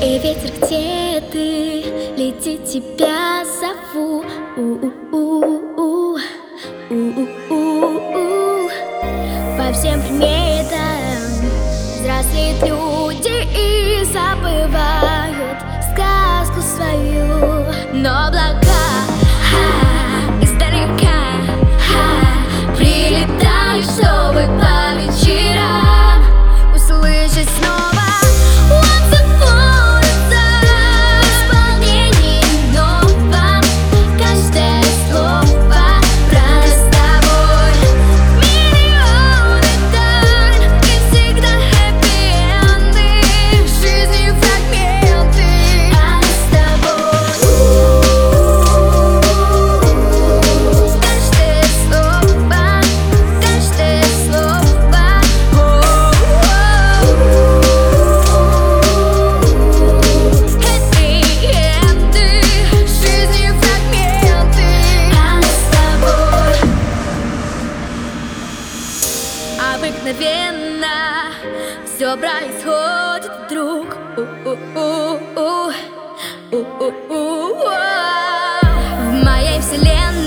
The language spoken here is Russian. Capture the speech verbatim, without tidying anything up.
Эй, ветер, где ты? Лети, тебя зову. У-у-у-у, у-у-у-у. По всем предметам взрослеют люди и забывают сказку свою. Но облака ха, издалека ха, прилетают, чтобы по вечерам услышать снова. Обыкновенно все происходит вдруг. У-у-у-у, у-у-у-у. В моей вселенной